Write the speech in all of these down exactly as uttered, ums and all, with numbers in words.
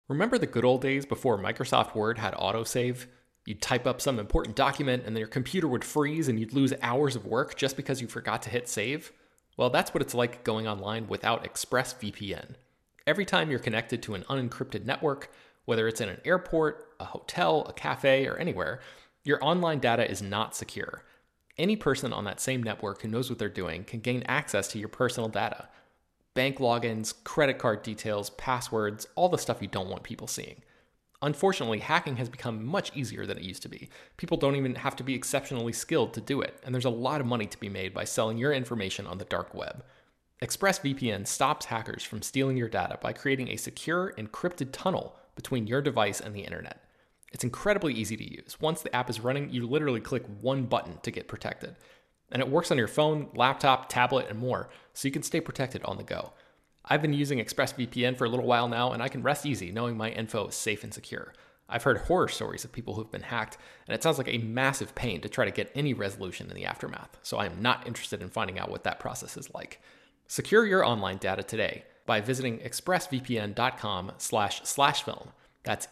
Remember the good old days before Microsoft Word had autosave? You'd type up some important document and then your computer would freeze and you'd lose hours of work just because you forgot to hit save? Well, that's what it's like going online without ExpressVPN. Every time you're connected to an unencrypted network, whether it's in an airport, a hotel, a cafe, or anywhere, your online data is not secure. Any person on that same network who knows what they're doing can gain access to your personal data. Bank logins, credit card details, passwords, all the stuff you don't want people seeing. Unfortunately, hacking has become much easier than it used to be. People don't even have to be exceptionally skilled to do it, and there's a lot of money to be made by selling your information on the dark web. ExpressVPN stops hackers from stealing your data by creating a secure, encrypted tunnel between your device and the internet. It's incredibly easy to use. Once the app is running, you literally click one button to get protected. And it works on your phone, laptop, tablet, and more, so you can stay protected on the go. I've been using ExpressVPN for a little while now, and I can rest easy knowing my info is safe and secure. I've heard horror stories of people who've been hacked, and it sounds like a massive pain to try to get any resolution in the aftermath, so I am not interested in finding out what that process is like. Secure your online data today by visiting expressvpn.com slash slash film. That's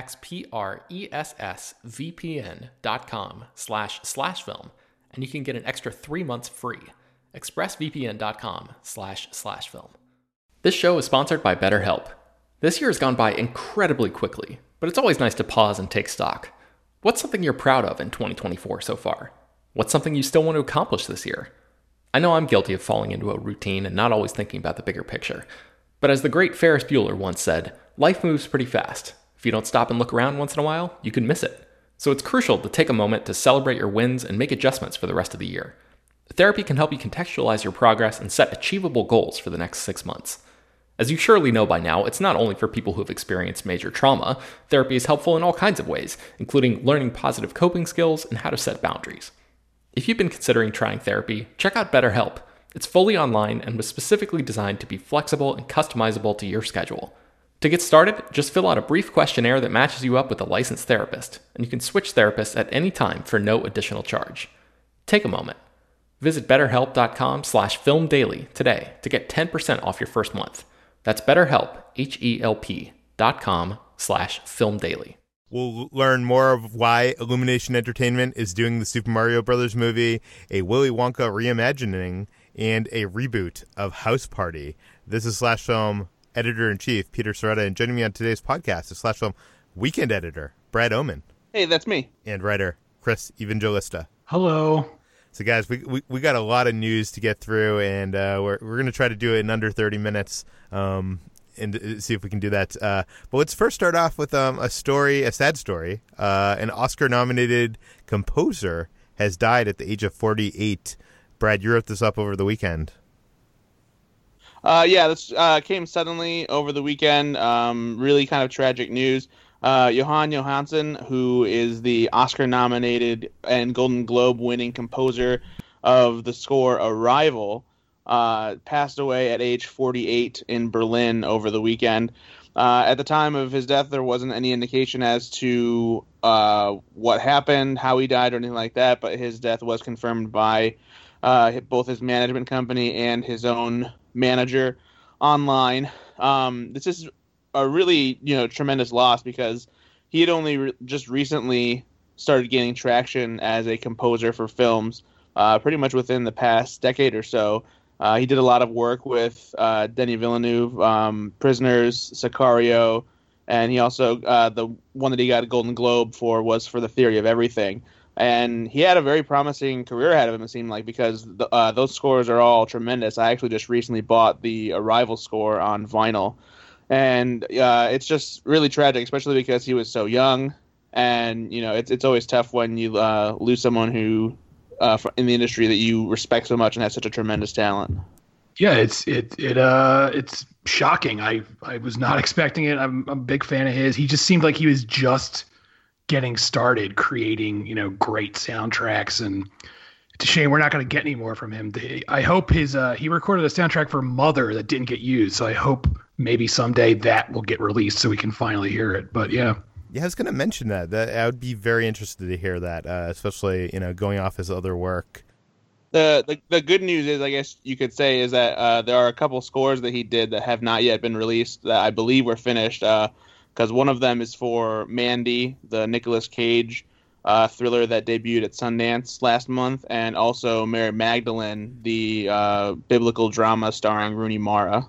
E-X-P-R-E-S-S-V-P-N dot com slash slash film, and you can get an extra three months free. expressvpn.com slash slash film. This show is sponsored by BetterHelp. This year has gone by incredibly quickly, but it's always nice to pause and take stock. What's something you're proud of in twenty twenty-four so far? What's something you still want to accomplish this year? I know I'm guilty of falling into a routine and not always thinking about the bigger picture. But as the great Ferris Bueller once said, life moves pretty fast. If you don't stop and look around once in a while, you can miss it. So it's crucial to take a moment to celebrate your wins and make adjustments for the rest of the year. Therapy can help you contextualize your progress and set achievable goals for the next six months. As you surely know by now, it's not only for people who have experienced major trauma. Therapy is helpful in all kinds of ways, including learning positive coping skills and how to set boundaries. If you've been considering trying therapy, check out BetterHelp. It's fully online and was specifically designed to be flexible and customizable to your schedule. To get started, just fill out a brief questionnaire that matches you up with a licensed therapist, and you can switch therapists at any time for no additional charge. Take a moment. Visit betterhelp.com slash filmdaily today to get ten percent off your first month. That's BetterHelp, H-E-L-P dot com slash filmdaily. We'll learn more of why Illumination Entertainment is doing the Super Mario Brothers movie, a Willy Wonka reimagining, and a reboot of House Party. This is Slash Film Editor-in-Chief Peter Soretta, and joining me on today's podcast is Slash Film Weekend Editor Brad Oman. Hey, that's me. And writer Chris Evangelista. Hello. So, guys, we, we we got a lot of news to get through, and uh, we're we're going to try to do it in under thirty minutes, um, and see if we can do that. Uh, but let's first start off with um, a story, a sad story. Uh, an Oscar-nominated composer has died at the age of forty-eight. Brad, you wrote this up over the weekend. Uh, yeah, this uh, came suddenly over the weekend. Um, really kind of tragic news. Uh, Johan Johansson, who is the Oscar-nominated and Golden Globe-winning composer of the score Arrival, uh, passed away at age forty-eight in Berlin over the weekend. Uh, at the time of his death, there wasn't any indication as to uh, what happened, how he died, or anything like that, but his death was confirmed by uh, both his management company and his own manager online. Um, this is a really, you know, tremendous loss because he had only re- just recently started gaining traction as a composer for films, uh, pretty much within the past decade or so. Uh, he did a lot of work with uh, Denis Villeneuve, um, Prisoners, Sicario, and he also, uh, the one that he got a Golden Globe for was for The Theory of Everything. And he had a very promising career ahead of him, it seemed like, because the, uh, those scores are all tremendous. I actually just recently bought the Arrival score on vinyl. And uh, it's just really tragic, especially because he was so young. And, you know, it's it's always tough when you uh, lose someone who, uh, in the industry that you respect so much and has such a tremendous talent. Yeah, it's it it uh it's shocking. I I was not expecting it. I'm, I'm a big fan of his. He just seemed like he was just getting started creating, you know, great soundtracks, and it's a shame we're not going to get any more from him. I hope his uh, he recorded a soundtrack for Mother that didn't get used, so I hope maybe someday that will get released so we can finally hear it. But yeah. Yeah, I was going to mention that. That I would be very interested to hear that, uh, especially, you know, going off his other work. The, the the good news is, I guess you could say, is that uh, there are a couple scores that he did that have not yet been released that I believe were finished. Uh, because one of them is for Mandy, the Nicolas Cage uh, thriller that debuted at Sundance last month, and also Mary Magdalene, the uh, biblical drama starring Rooney Mara.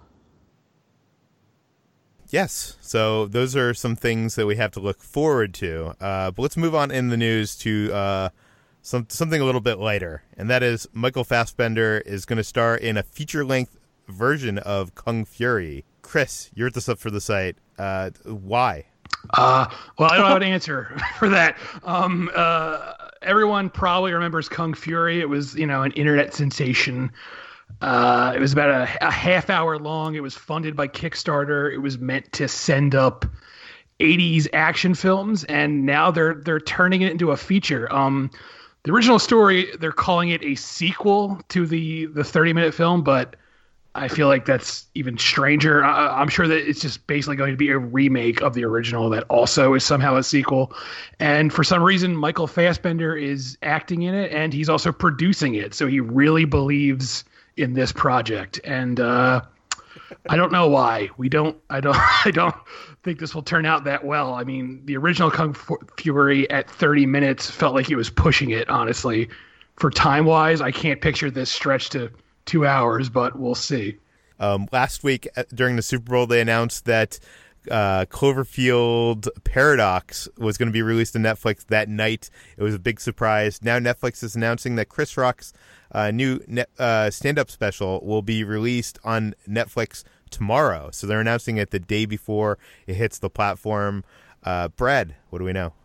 Yes, so those are some things that we have to look forward to. Uh, but let's move on in the news to uh, some something a little bit lighter, and that is Michael Fassbender is going to star in a feature-length version of Kung Fury. Chris, you're at the sub for the site. Uh, why? Uh, well, I don't have an answer for that. Um, uh, everyone probably remembers Kung Fury. It was, you know, an internet sensation. Uh, it was about a, a half hour long. It was funded by Kickstarter. It was meant to send up eighties action films, and now they're they're turning it into a feature. Um, the original story, they're calling it a sequel to the the thirty minute film, but I feel like that's even stranger. I, I'm sure that it's just basically going to be a remake of the original that also is somehow a sequel. And for some reason, Michael Fassbender is acting in it, and he's also producing it. So he really believes in this project. And uh, I don't know why. We don't. I don't. I don't think this will turn out that well. I mean, the original Kung Fury at thirty minutes felt like he was pushing it. Honestly, for time wise, I can't picture this stretch to two hours, but we'll see. Um, last week during the Super Bowl, they announced that uh, Cloverfield Paradox was going to be released on Netflix that night. It was a big surprise. Now Netflix is announcing that Chris Rock's uh, new net, uh, stand-up special will be released on Netflix tomorrow. So they're announcing it the day before it hits the platform. Uh, Brad, what do we know?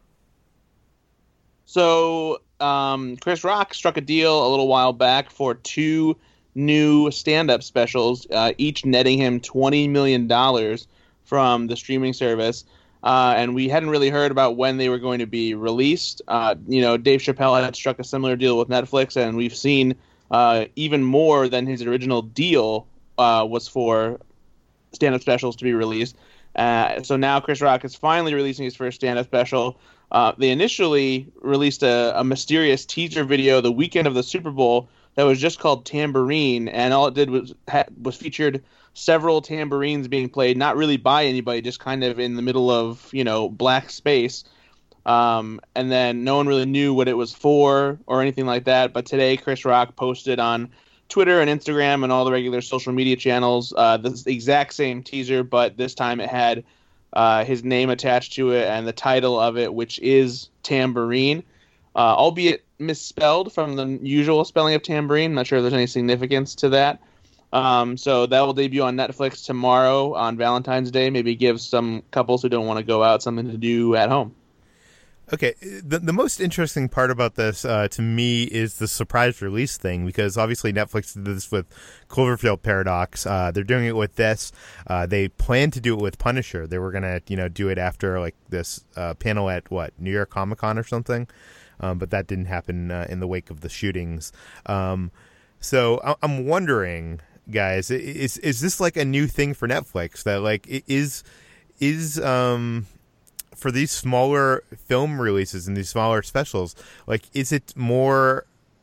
So um, Chris Rock struck a deal a little while back for two new stand-up specials, uh, each netting him twenty million dollars from the streaming service. Uh, and we hadn't really heard about when they were going to be released. Uh, you know, Dave Chappelle had struck a similar deal with Netflix, and we've seen uh, even more than his original deal uh, was for stand-up specials to be released. Uh, so now Chris Rock is finally releasing his first stand-up special. Uh, they initially released a, a mysterious teaser video the weekend of the Super Bowl that was just called Tambourine, and all it did was ha- was featured several tambourines being played, not really by anybody, just kind of in the middle of, you know, black space. Um, and then no one really knew what it was for or anything like that. But today, Chris Rock posted on Twitter and Instagram and all the regular social media channels uh, the exact same teaser, but this time it had uh, his name attached to it and the title of it, which is Tambourine. Uh, albeit misspelled from the usual spelling of tambourine. Not sure if there's any significance to that. Um, so that will debut on Netflix tomorrow on Valentine's Day. Maybe give some couples who don't want to go out something to do at home. Okay, the the most interesting part about this uh, to me is the surprise release thing, because obviously Netflix did this with Cloverfield Paradox. Uh, they're doing it with this. Uh, they plan to do it with Punisher. They were gonna, you know, do it after like this uh, panel at what, New York Comic Con or something. Um, but that didn't happen uh, in the wake of the shootings. Um, so I- I'm wondering, guys, is is this like a new thing for Netflix that like is is um, for these smaller film releases and these smaller specials? Like, is it more?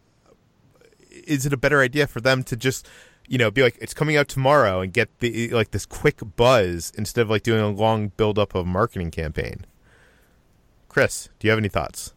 Is it a better idea for them to just, you know, be like, it's coming out tomorrow and get the like this quick buzz instead of like doing a long build up of marketing campaign? Chris, do you have any thoughts?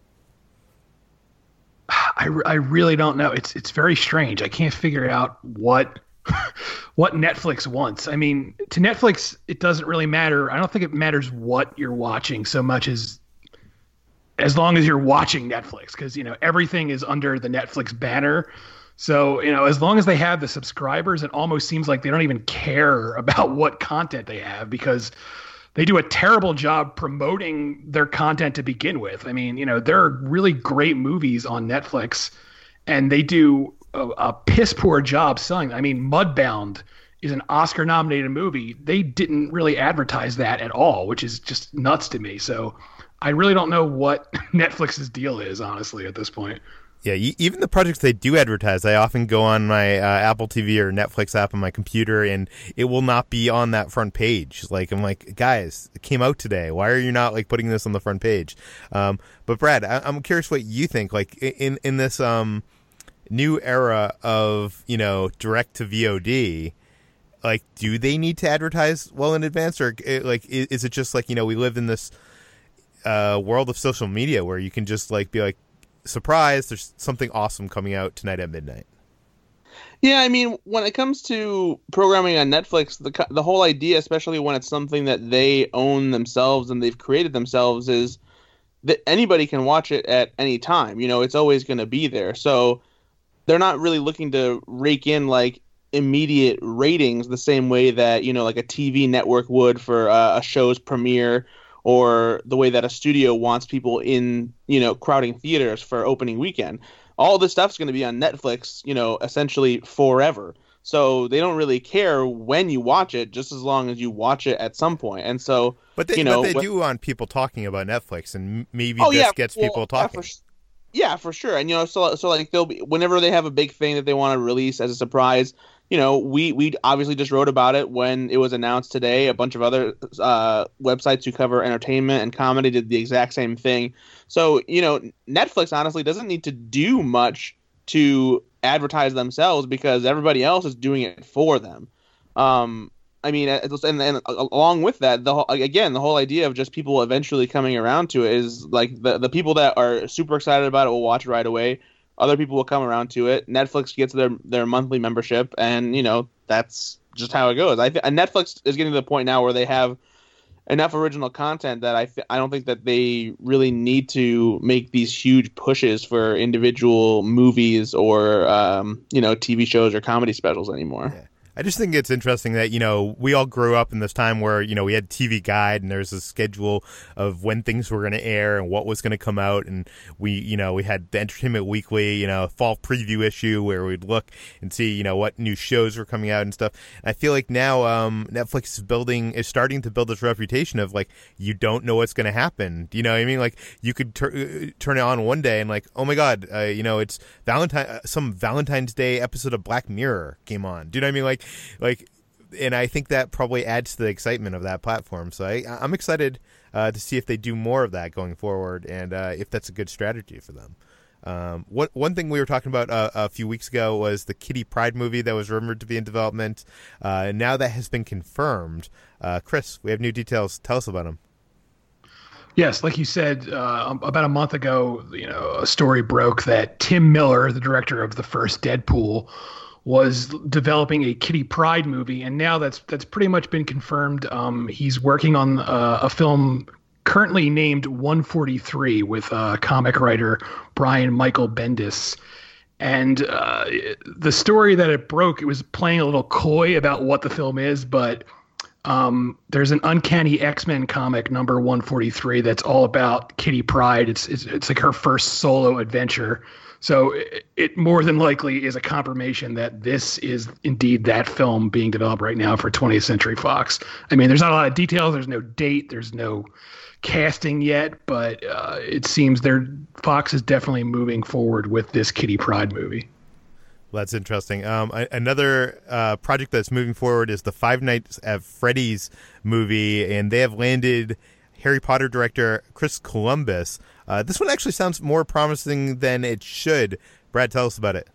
I, I really don't know. It's it's very strange. I can't figure out what what Netflix wants. I mean, to Netflix, it doesn't really matter. I don't think it matters what you're watching so much as as long as you're watching Netflix, because, you know, everything is under the Netflix banner. So, you know, as long as they have the subscribers, it almost seems like they don't even care about what content they have, because they do a terrible job promoting their content to begin with. I mean, you know, there are really great movies on Netflix, and they do a, a piss poor job selling. I mean, Mudbound is an Oscar-nominated movie. They didn't really advertise that at all, which is just nuts to me. So I really don't know what Netflix's deal is, honestly, at this point. Yeah, even the projects they do advertise, I often go on my uh, Apple T V or Netflix app on my computer, and it will not be on that front page. Like, I'm like, guys, it came out today. Why are you not like putting this on the front page? Um, but Brad, I- I'm curious what you think. Like, in in this um, new era of, you know, direct to V O D, like, do they need to advertise well in advance, or like, is it just like, you know, we live in this uh, world of social media where you can just like be like, surprise, there's something awesome coming out tonight at midnight? Yeah, I mean, when it comes to programming on Netflix, the the whole idea, especially when it's something that they own themselves and they've created themselves, is that anybody can watch it at any time. You know, it's always going to be there. So they're not really looking to rake in like immediate ratings the same way that, you know, like a T V network would for uh, a show's premiere, or the way that a studio wants people in, you know, crowding theaters for opening weekend. All this stuff's going to be on Netflix, you know, essentially forever. So they don't really care when you watch it, just as long as you watch it at some point. And so, but they, you know, but they when, do want people talking about Netflix, and maybe oh, this yeah, gets well, people talking. Yeah for, yeah, for sure. And, you know, so, so like they'll be, whenever they have a big thing that they want to release as a surprise, you know, we, we obviously just wrote about it when it was announced today. A bunch of other uh, websites who cover entertainment and comedy did the exact same thing. So, you know, Netflix honestly doesn't need to do much to advertise themselves because everybody else is doing it for them. Um, I mean, and, and along with that, the whole, again, the whole idea of just people eventually coming around to it is like the, the people that are super excited about it will watch it right away. Other people will come around to it. Netflix gets their, their monthly membership, and, you know, that's just how it goes. I th- and Netflix is getting to the point now where they have enough original content that I th- I don't think that they really need to make these huge pushes for individual movies or um, you know, T V shows or comedy specials anymore. Yeah. I just think it's interesting that, you know, we all grew up in this time where, you know, we had T V Guide and there's a schedule of when things were going to air and what was going to come out. And we, you know, we had the Entertainment Weekly, you know, fall preview issue where we'd look and see, you know, what new shows were coming out and stuff. And I feel like now um, Netflix is building, is starting to build this reputation of like, you don't know what's going to happen. You know what I mean? Like you could tur- turn it on one day and like, oh my God, uh, you know, it's Valentine, some Valentine's Day episode of Black Mirror came on. Do you know what I mean? Like, Like, and I think that probably adds to the excitement of that platform. So I, I'm excited uh, to see if they do more of that going forward, and uh, if that's a good strategy for them. Um, what, one thing we were talking about uh, a few weeks ago was the Kitty Pryde movie that was rumored to be in development. Uh, and now that has been confirmed. Uh, Chris, we have new details. Tell us about them. Yes, like you said, uh, about a month ago, you know, a story broke that Tim Miller, the director of the first Deadpool, was developing a Kitty Pryde movie, and now that's that's pretty much been confirmed. Um, he's working on uh, a film currently named one forty-three with uh, comic writer Brian Michael Bendis. And uh, the story that it broke, it was playing a little coy about what the film is, but um, there's an Uncanny X-Men comic number one forty-three that's all about Kitty Pryde. It's it's, it's like her first solo adventure. So it, it more than likely is a confirmation that this is indeed that film being developed right now for twentieth Century Fox. I mean, there's not a lot of details. There's no date. There's no casting yet, but uh, it seems their Fox is definitely moving forward with this Kitty Pryde movie. Well, that's interesting. Um, another uh, project that's moving forward is the Five Nights at Freddy's movie, and they have landed Harry Potter director Chris Columbus. Uh, this one actually sounds more promising than it should. Brad, tell us about it.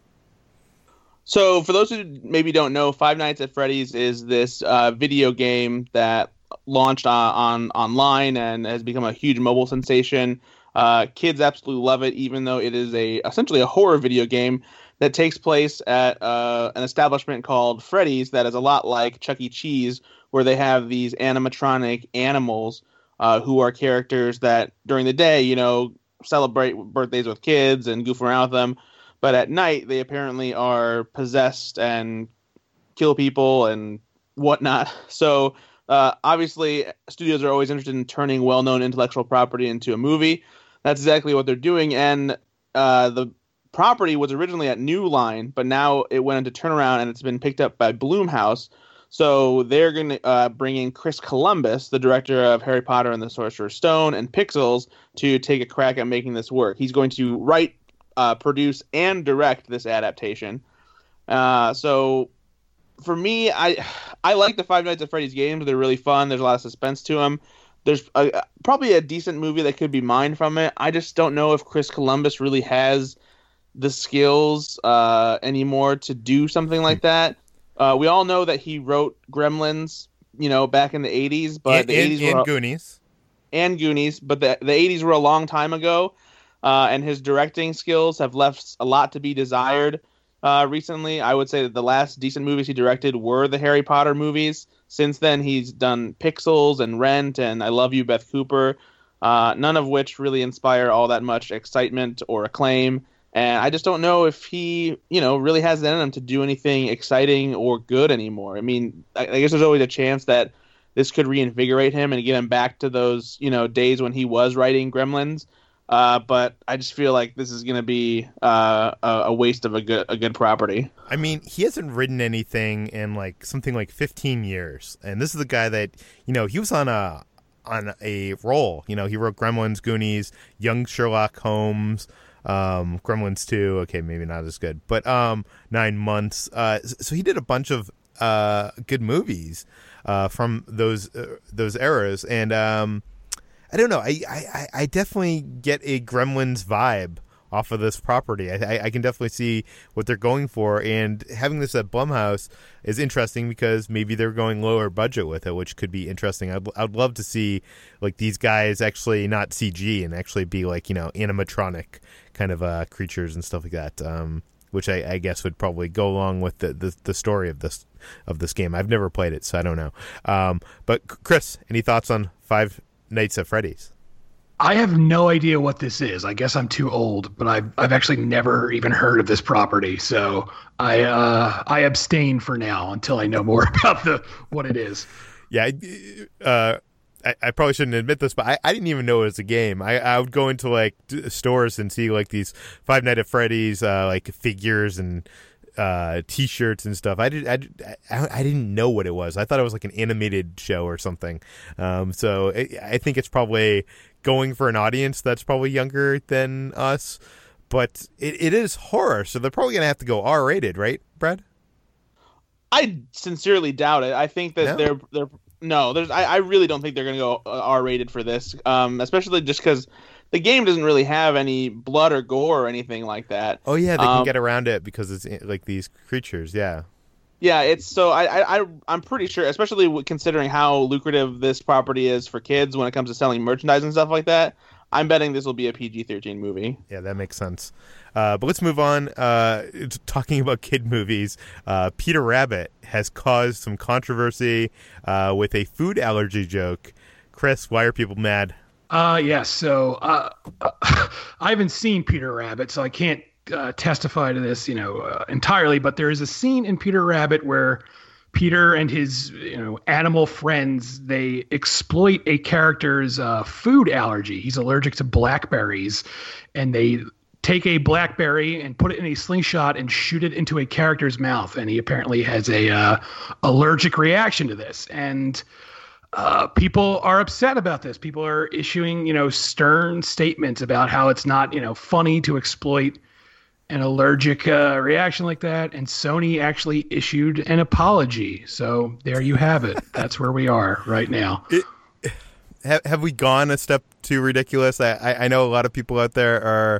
So for those who maybe don't know, Five Nights at Freddy's is this uh, video game that launched on, on online and has become a huge mobile sensation. Uh, kids absolutely love it, even though it is a essentially a horror video game that takes place at uh, an establishment called Freddy's that is a lot like Chuck E. Cheese, where they have these animatronic animals Uh, who are characters that during the day, you know, celebrate birthdays with kids and goof around with them. But at night, they apparently are possessed and kill people and whatnot. So uh, obviously, studios are always interested in turning well-known intellectual property into a movie. That's exactly what they're doing. And uh, the property was originally at New Line, but now it went into turnaround and it's been picked up by Blumhouse. So they're going to uh, bring in Chris Columbus, the director of Harry Potter and the Sorcerer's Stone and Pixels, to take a crack at making this work. He's going to write, uh, produce, and direct this adaptation. Uh, so for me, I I like the Five Nights at Freddy's games. They're really fun. There's a lot of suspense to them. There's a, probably a decent movie that could be mined from it. I just don't know if Chris Columbus really has the skills uh, anymore to do something like that. Uh, we all know that he wrote Gremlins, you know, back in the eighties, but and, the eighties and, were and Goonies. and Goonies, but the the eighties were a long time ago, uh, and his directing skills have left a lot to be desired. Uh, recently, I would say that the last decent movies he directed were the Harry Potter movies. Since then, he's done Pixels and Rent and I Love You, Beth Cooper, uh, none of which really inspire all that much excitement or acclaim. And I just don't know if he, you know, really has it in him to do anything exciting or good anymore. I mean, I, I guess there's always a chance that this could reinvigorate him and get him back to those, you know, days when he was writing Gremlins. Uh, but I just feel like this is going to be uh, a, a waste of a good a good property. I mean, he hasn't written anything in like something like fifteen years, and this is the guy that, you know, he was on a on a roll. You know, he wrote Gremlins, Goonies, Young Sherlock Holmes, um, Gremlins two. Okay, maybe not as good, but um, Nine Months. Uh, so he did a bunch of uh, good movies uh, from those uh, those eras, and um. I don't know. I, I, I definitely get a Gremlins vibe off of this property. I, I, I can definitely see what they're going for, and having this at Blumhouse is interesting because maybe they're going lower budget with it, which could be interesting. I'd, I'd love to see like these guys actually not C G and actually be like, you know, animatronic kind of uh, creatures and stuff like that. Um, which I, I guess would probably go along with the, the, the story of this of this game. I've never played it, so I don't know. Um, but Chris, any thoughts on Five Nights at Freddy's? I have no idea what this is. I guess I'm too old, but I've I've actually never even heard of this property. So I uh, I abstain for now until I know more about the what it is. Yeah, uh, I, I probably shouldn't admit this, but I, I didn't even know it was a game. I, I would go into like stores and see like these Five Nights at Freddy's uh, like figures and uh t-shirts and stuff. I did I, I I didn't know what it was. I thought it was like an animated show or something. Um so it, I think it's probably going for an audience that's probably younger than us, but it, it is horror, so they're probably gonna have to go R-rated, right, Brad? I sincerely doubt it. I think that No? they're they're no, there's I, I really don't think they're gonna go R-rated for this. Um especially just because the game doesn't really have any blood or gore or anything like that. Oh yeah, they um, can get around it because it's like these creatures. Yeah. Yeah, it's so I I I- I'm pretty sure, especially considering how lucrative this property is for kids when it comes to selling merchandise and stuff like that. I'm betting this will be a P G thirteen movie. Yeah, that makes sense. Uh, but let's move on. Uh, talking about kid movies, uh, Peter Rabbit has caused some controversy uh, with a food allergy joke. Chris, why are people mad? Uh, yes. So uh, I haven't seen Peter Rabbit, so I can't uh, testify to this, you know, uh, entirely. But there is a scene in Peter Rabbit where Peter and his, you know, animal friends, they exploit a character's uh, food allergy. He's allergic to blackberries, and they take a blackberry and put it in a slingshot and shoot it into a character's mouth. And he apparently has a uh, allergic reaction to this. And Uh, people are upset about this. People are issuing, you know, stern statements about how it's not, you know, funny to exploit an allergic uh, reaction like that. And Sony actually issued an apology. So there you have it. That's where we are right now. It, have, have we gone a step too ridiculous? I, I, I know a lot of people out there are.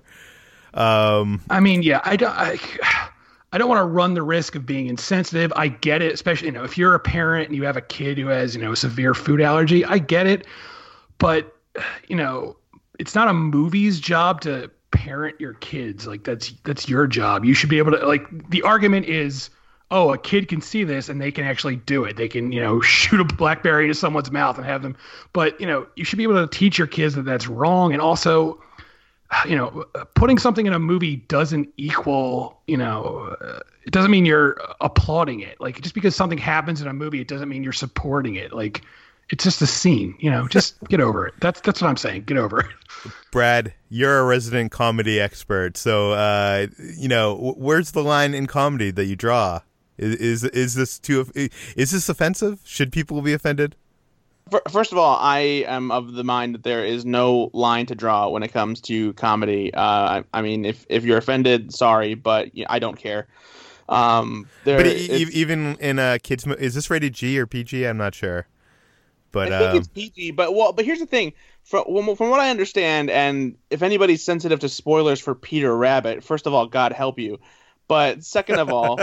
Um... I mean, yeah, I don't. I, I don't want to run the risk of being insensitive. I get it, especially, you know, if you're a parent and you have a kid who has, you know, a severe food allergy, I get it. But, you know, it's not a movie's job to parent your kids. Like that's that's your job. You should be able to, like, the argument is, oh, a kid can see this and they can actually do it. They can, you know, shoot a blackberry into someone's mouth and have them. But, you know, you should be able to teach your kids that that's wrong. And also, you know, putting something in a movie doesn't equal, you know, uh, it doesn't mean you're applauding it. Like, just because something happens in a movie, it doesn't mean you're supporting it. Like, it's just a scene, you know, just get over it. That's that's what I'm saying. Get over it. Brad, you're a resident comedy expert. So, uh, you know, where's the line in comedy that you draw? Is, is, is this too, is this offensive? Should people be offended? First of all, I am of the mind that there is no line to draw when it comes to comedy. Uh, I, I mean, if, if you're offended, sorry, but I don't care. Um, there, but e- even in a kids, is this rated G or P G? I'm not sure. But I think um, it's P G. But well, but here's the thing: from from what I understand, and if anybody's sensitive to spoilers for Peter Rabbit, first of all, God help you. But second of all,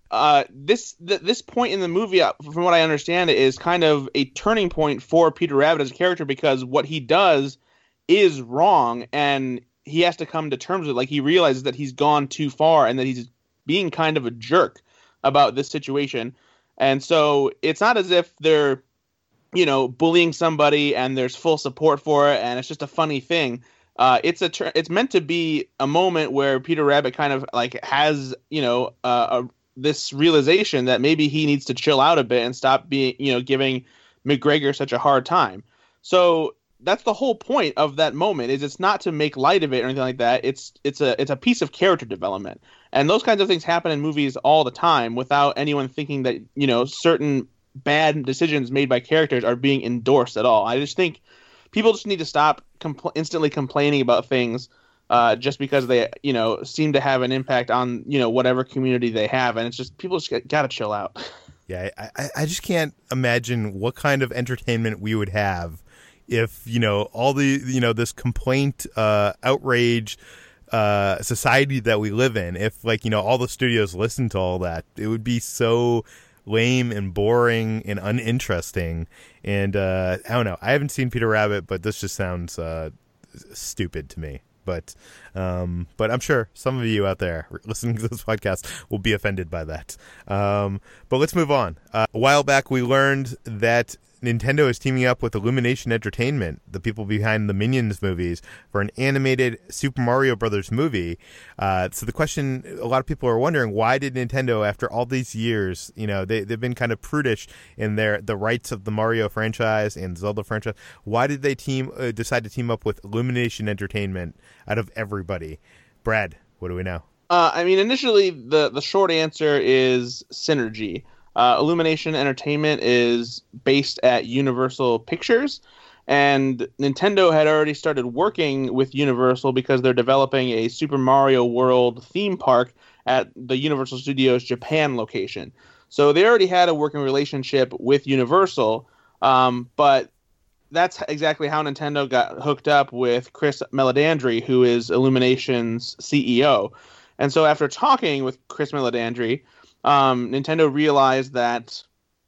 uh, this th- this point in the movie, uh, from what I understand, is kind of a turning point for Peter Rabbit as a character, because what he does is wrong, and he has to come to terms with it. Like, he realizes that he's gone too far and that he's being kind of a jerk about this situation. And so it's not as if they're, you know, bullying somebody and there's full support for it and it's just a funny thing. Uh, it's a tr- it's meant to be a moment where Peter Rabbit kind of like has, you know, uh, a, this realization that maybe he needs to chill out a bit and stop being, you know, giving McGregor such a hard time. So that's the whole point of that moment, is it's not to make light of it or anything like that. It's it's a it's a piece of character development. And those kinds of things happen in movies all the time without anyone thinking that, you know, certain bad decisions made by characters are being endorsed at all. I just think people just need to stop compl- instantly complaining about things uh, just because they, you know, seem to have an impact on, you know, whatever community they have. And it's just, people just got to chill out. Yeah, I, I just can't imagine what kind of entertainment we would have if, you know, all the, you know, this complaint, uh, outrage, uh, society that we live in, if, like, you know, all the studios listened to all that, it would be so lame and boring and uninteresting. And uh, I don't know. I haven't seen Peter Rabbit, but this just sounds uh, stupid to me. But um, but I'm sure some of you out there listening to this podcast will be offended by that. Um, but let's move on. Uh, a while back, we learned that Nintendo is teaming up with Illumination Entertainment, the people behind the Minions movies, for an animated Super Mario Brothers movie. Uh, so the question, a lot of people are wondering, why did Nintendo, after all these years, you know, they, they've been kind of prudish in their the rights of the Mario franchise and Zelda franchise. Why did they team uh, decide to team up with Illumination Entertainment out of everybody? Brad, what do we know? Uh, I mean, initially, the, the short answer is synergy. Uh, Illumination Entertainment is based at Universal Pictures, and Nintendo had already started working with Universal because they're developing a Super Mario World theme park at the Universal Studios Japan location. So they already had a working relationship with Universal, um, but that's exactly how Nintendo got hooked up with Chris Meledandri, who is Illumination's C E O. And so after talking with Chris Meledandri, Um, Nintendo realized that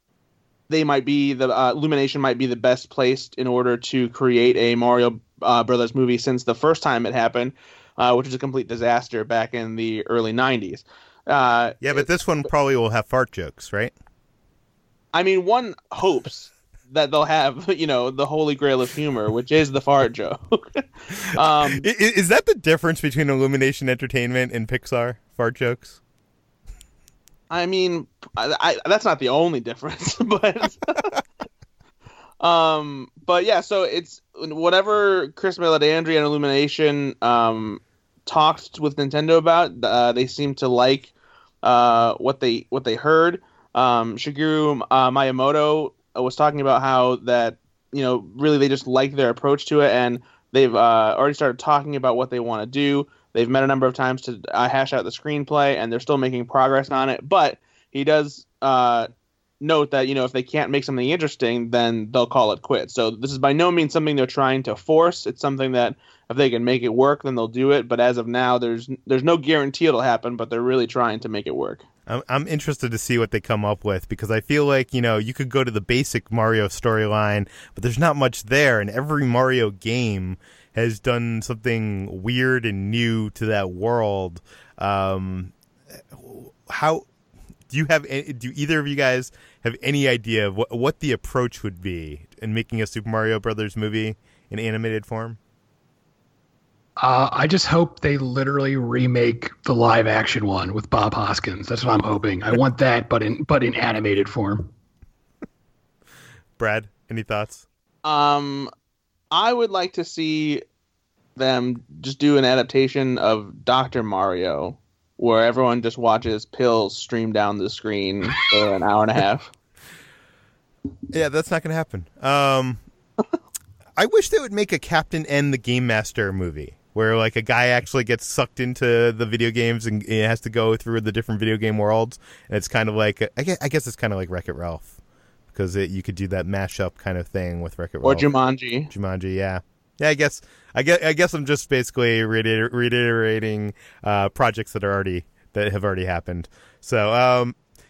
they might be the uh, Illumination might be the best placed in order to create a Mario uh, Brothers movie since the first time it happened, uh, which was a complete disaster back in the early nineties. Uh, yeah, but this one probably will have fart jokes, right? I mean, one hopes that they'll have, you know, the holy grail of humor, which is the fart joke. um, is, is that the difference between Illumination Entertainment and Pixar? Fart jokes? I mean, I, I, that's not the only difference, but um, but yeah. So it's whatever Chris Meledandri and Illumination um talked with Nintendo about. Uh, they seem to like uh what they what they heard. Um, Shigeru uh, Miyamoto was talking about how that, you know, really they just like their approach to it, and they've uh, already started talking about what they want to do. They've met a number of times to uh, hash out the screenplay, and they're still making progress on it. But he does uh, note that, you know, if they can't make something interesting, then they'll call it quits. So this is by no means something they're trying to force. It's something that if they can make it work, then they'll do it. But as of now, there's there's no guarantee it'll happen, but they're really trying to make it work. I'm I'm interested to see what they come up with, because I feel like, you know, you could go to the basic Mario storyline, but there's not much there, and every Mario game has done something weird and new to that world. Um, how do you have? Any, do either of you guys have any idea of what, what the approach would be in making a Super Mario Brothers movie in animated form? Uh, I just hope they literally remake the live action one with Bob Hoskins. That's what I'm hoping. I want that, but in but in animated form. Brad, any thoughts? Um. I would like to see them just do an adaptation of Doctor Mario, where everyone just watches pills stream down the screen for an hour and a half. Yeah, that's not going to happen. Um, I wish they would make a Captain N the Game Master movie, where like a guy actually gets sucked into the video games and he has to go through the different video game worlds. And it's kind of like, I guess, I guess it's kind of like Wreck-It Ralph. Because you could do that mashup kind of thing with Wreck-It Ralph. Or Jumanji. Jumanji, yeah. Yeah, I guess I guess, I guess I'm just basically reiter- reiterating uh, projects that are already that have already happened. So, um,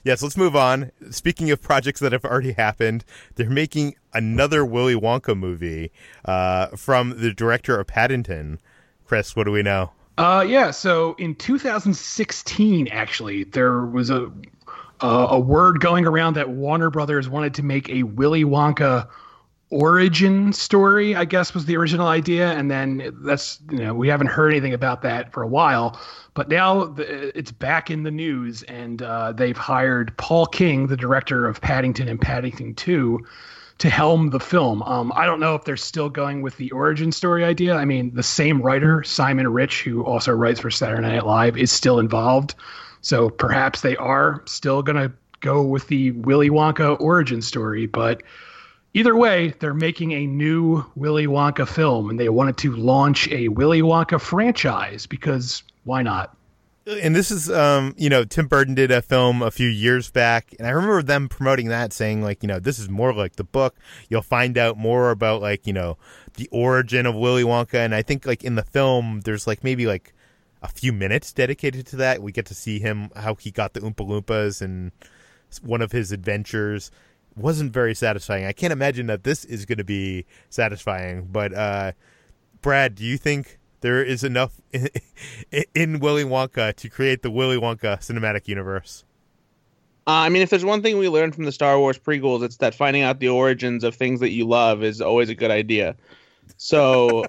Yes, let's move on. Speaking of projects that have already happened, they're making another Willy Wonka movie uh, from the director of Paddington. Chris, what do we know? Uh, yeah, so in two thousand sixteen, actually, there was a uh, a word going around that Warner Brothers wanted to make a Willy Wonka origin story, I guess was the original idea. And then that's, you know, we haven't heard anything about that for a while. But now the, it's back in the news, and uh, they've hired Paul King, the director of Paddington and Paddington two, to helm the film. Um, I don't know if they're still going with the origin story idea. I mean, the same writer, Simon Rich, who also writes for Saturday Night Live, is still involved. So perhaps they are still going to go with the Willy Wonka origin story. But either way, they're making a new Willy Wonka film, and they wanted to launch a Willy Wonka franchise because why not? And this is, um, you know, Tim Burton did a film a few years back, and I remember them promoting that, saying, like, you know, this is more like the book. You'll find out more about, like, you know, the origin of Willy Wonka. And I think, like, in the film, there's, like, maybe, like, a few minutes dedicated to that. We get to see him, how he got the Oompa Loompas and one of his adventures. Wasn't very satisfying. I can't imagine that this is going to be satisfying. But, uh, Brad, do you think there is enough in, in Willy Wonka to create the Willy Wonka cinematic universe? Uh, I mean, if there's one thing we learned from the Star Wars prequels, it's that finding out the origins of things that you love is always a good idea. So,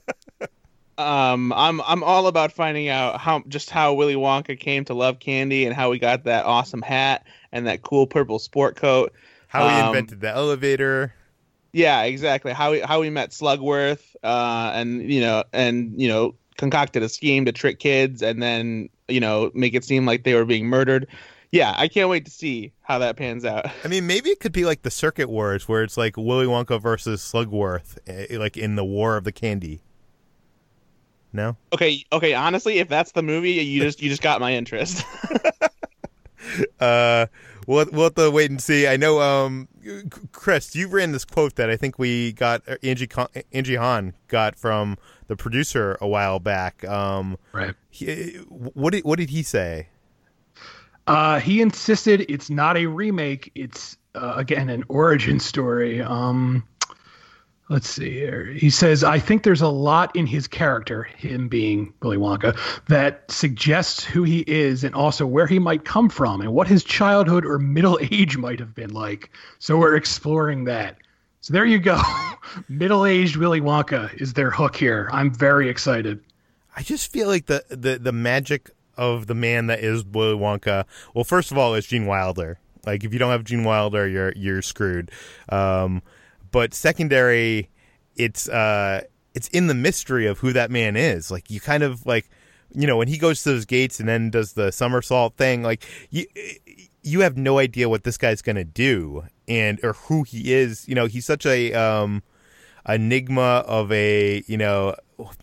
um, I'm I'm all about finding out how just how Willy Wonka came to love candy and how he got that awesome hat and that cool purple sport coat. How he um, invented the elevator. Yeah, exactly. How he how he met Slugworth, uh, and you know, and you know. concocted a scheme to trick kids and then, you know, make it seem like they were being murdered. Yeah, I can't wait to see how that pans out. I mean, maybe it could be like the Circuit Wars, where it's like Willy Wonka versus Slugworth, like in the War of the Candy. No? Okay, okay, honestly, if that's the movie, you just you just got my interest. uh, we'll, we'll have to wait and see. I know, um, Chris, you ran this quote that I think we got, Angie Angie Han got from the producer a while back. Um, right. He, what did what did he say? Uh, he insisted it's not a remake. It's uh, again an origin story. Um, let's see here. He says, "I think there's a lot in his character, him being Willy Wonka, that suggests who he is and also where he might come from and what his childhood or middle age might have been like. So we're exploring that." So there you go. Middle-aged Willy Wonka is their hook here. I'm very excited. I just feel like the, the, the magic of the man that is Willy Wonka, well, first of all, is Gene Wilder. Like, if you don't have Gene Wilder, you're you're screwed. Um, but secondary, it's uh, it's in the mystery of who that man is. Like, you kind of, like, you know, when he goes to those gates and then does the somersault thing, like, you you have no idea what this guy's going to do and or who he is. You know, he's such a um, enigma of a, you know,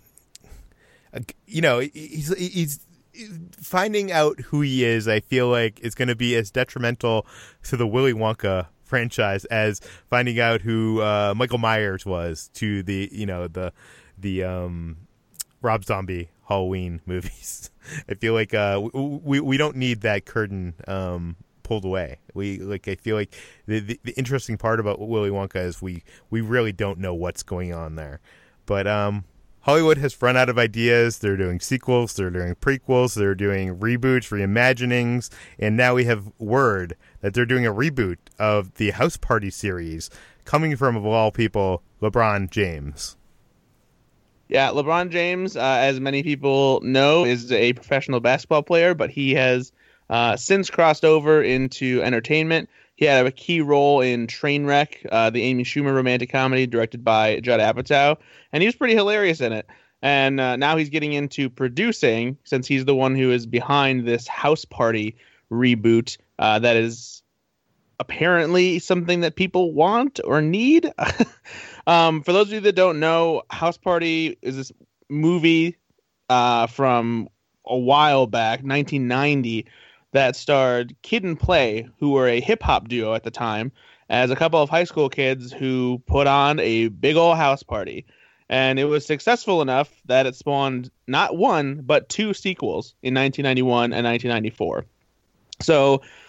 a, you know, he's he's finding out who he is. I feel like is going to be as detrimental to the Willy Wonka franchise as finding out who uh, Michael Myers was to the, you know, the the um, Rob Zombie Halloween movies. I feel like uh, we we don't need that curtain um, pulled away. We like I feel like the, the the interesting part about Willy Wonka is we we really don't know what's going on there. But um, Hollywood has run out of ideas. They're doing sequels, they're doing prequels, they're doing reboots, reimaginings, and now we have word that they're doing a reboot of the House Party series, coming from, of all people, LeBron James. Yeah, LeBron James, uh, as many people know, is a professional basketball player, but he has uh, since crossed over into entertainment. He had a key role in Trainwreck, uh, the Amy Schumer romantic comedy directed by Judd Apatow, and he was pretty hilarious in it. And uh, now he's getting into producing, since he's the one who is behind this House Party reboot uh, that is apparently something that people want or need. um, for those of you that don't know, House Party is this movie uh, from a while back, nineteen ninety, that starred Kid and Play, who were a hip-hop duo at the time, as a couple of high school kids who put on a big old house party. And it was successful enough that it spawned not one, but two sequels in nineteen ninety-one and nineteen ninety-four. So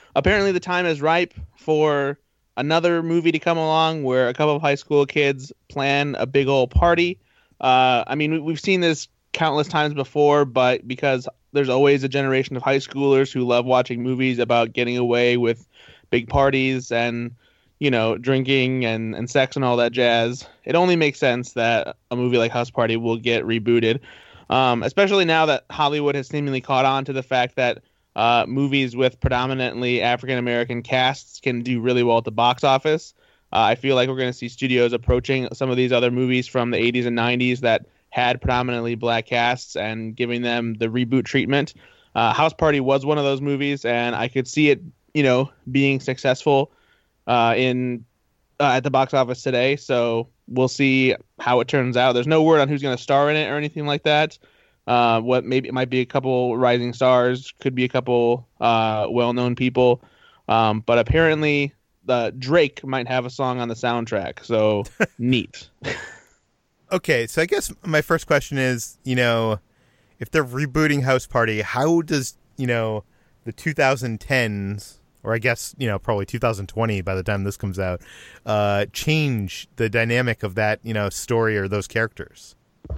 apparently the time is ripe for another movie to come along where a couple of high school kids plan a big old party. Uh, I mean, we've seen this countless times before, but because there's always a generation of high schoolers who love watching movies about getting away with big parties and, you know, drinking and, and sex and all that jazz, it only makes sense that a movie like House Party will get rebooted, um, especially now that Hollywood has seemingly caught on to the fact that uh, movies with predominantly African-American casts can do really well at the box office. Uh, I feel like we're going to see studios approaching some of these other movies from the eighties and nineties that had predominantly black casts and giving them the reboot treatment. Uh, House Party was one of those movies, and I could see it, you know, being successful uh, in uh, at the box office today. So we'll see how it turns out. There's no word on who's going to star in it or anything like that. Uh, what maybe it might be a couple rising stars, could be a couple uh, well-known people, um, but apparently the Drake might have a song on the soundtrack. So neat. Okay, so I guess my first question is, you know, if they're rebooting House Party, how does, you know, the twenty tens, or I guess, you know, probably two thousand twenty by the time this comes out, uh, change the dynamic of that, you know, story or those characters?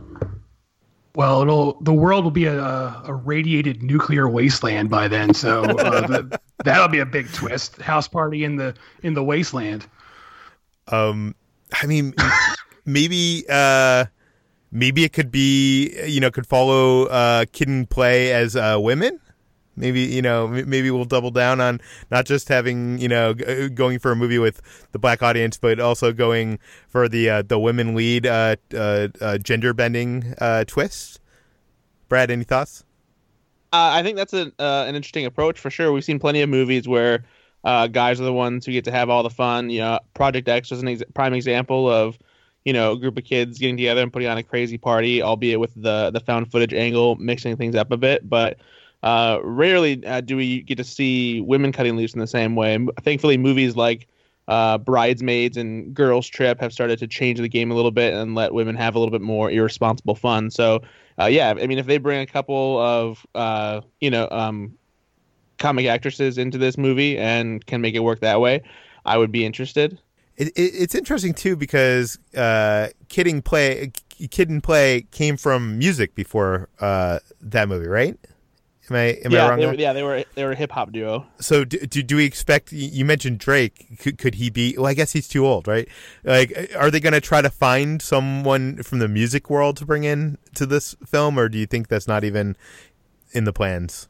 Well, it'll the world will be a, a radiated nuclear wasteland by then, so uh, the, that'll be a big twist. House Party in the in the wasteland. Um, I mean, maybe uh, maybe it could be, you know, could follow uh, Kid and Play as uh, women. Maybe, you know, maybe we'll double down on not just having, you know, g- going for a movie with the black audience, but also going for the uh, the women lead uh, uh, uh, gender bending uh, twist. Brad, any thoughts? Uh, I think that's a, uh, an interesting approach for sure. We've seen plenty of movies where uh, guys are the ones who get to have all the fun. You know, Project X was an ex- prime example of, you know, a group of kids getting together and putting on a crazy party, albeit with the the found footage angle, mixing things up a bit, but. Uh, rarely uh, do we get to see women cutting loose in the same way. Thankfully, movies like uh, Bridesmaids and Girls Trip have started to change the game a little bit and let women have a little bit more irresponsible fun. So, uh, yeah, I mean, if they bring a couple of, uh, you know, um, comic actresses into this movie and can make it work that way, I would be interested. It, it, it's interesting, too, because uh, Kid and Play, Kid and Play came from music before uh, that movie, right? Am I am yeah, I wrong? They were, yeah, they were they were a hip hop duo. So do, do do we expect? You mentioned Drake. Could, could he be? Well, I guess he's too old, right? Like, are they going to try to find someone from the music world to bring in to this film, or do you think that's not even in the plans?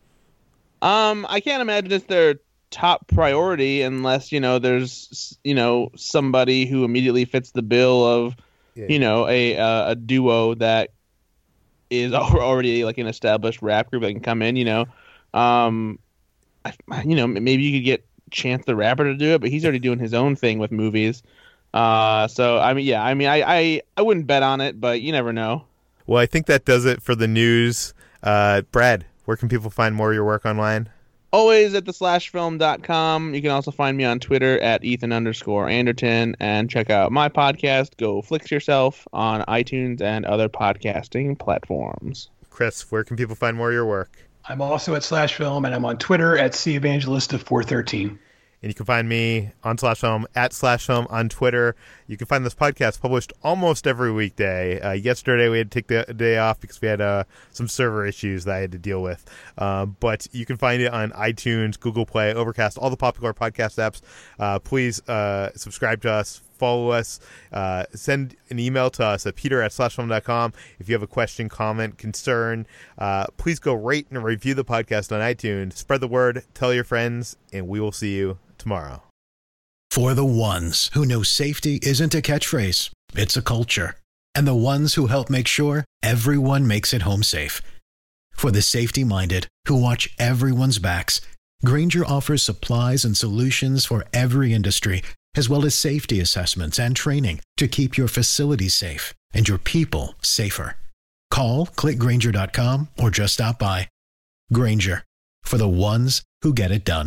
Um, I can't imagine it's their top priority unless, you know, there's, you know, somebody who immediately fits the bill of, yeah. you know, a uh, a duo that is already like an established rap group that can come in, you know. Um, I, you know, maybe you could get Chance the Rapper to do it, but he's already doing his own thing with movies. Uh, so, I mean, yeah, I mean, I, I, I wouldn't bet on it, but you never know. Well, I think that does it for the news. Uh, Brad, where can people find more of your work online? Always at the slash film dot com. You can also find me on Twitter at Ethan underscore Anderton, and check out my podcast, Go Flix Yourself, on iTunes and other podcasting platforms. Chris, where can people find more of your work? I'm also at Slash Film, and I'm on Twitter at C Evangelista four thirteen. And you can find me on Slash Film, at Slash Film on Twitter. You can find this podcast published almost every weekday. Uh, yesterday we had to take the day off because we had uh, some server issues that I had to deal with. Uh, but you can find it on iTunes, Google Play, Overcast, all the popular podcast apps. Uh, please uh, subscribe to us, follow us, uh, send an email to us at peter at slash film dot com if you have a question, comment, concern. Uh, please go rate and review the podcast on iTunes. Spread the word, tell your friends, and we will see you tomorrow. For the ones who know safety isn't a catchphrase, it's a culture. And the ones who help make sure everyone makes it home safe. For the safety-minded who watch everyone's backs, Grainger offers supplies and solutions for every industry, as well as safety assessments and training to keep your facilities safe and your people safer. Call, click Grainger dot com, or just stop by. Grainger, for the ones who get it done.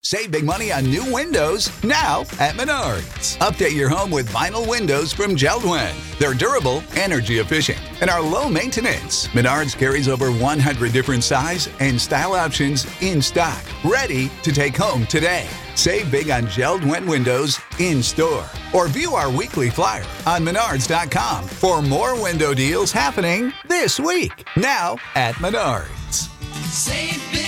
Save big money on new windows now at Menards. Update your home with vinyl windows from Jeld-Wen. They're durable, energy efficient, and are low maintenance. Menards carries over one hundred different size and style options in stock, ready to take home today. Save big on Jeld-Wen windows in store, or view our weekly flyer on menards dot com for more window deals happening this week. Now at Menards. Save big.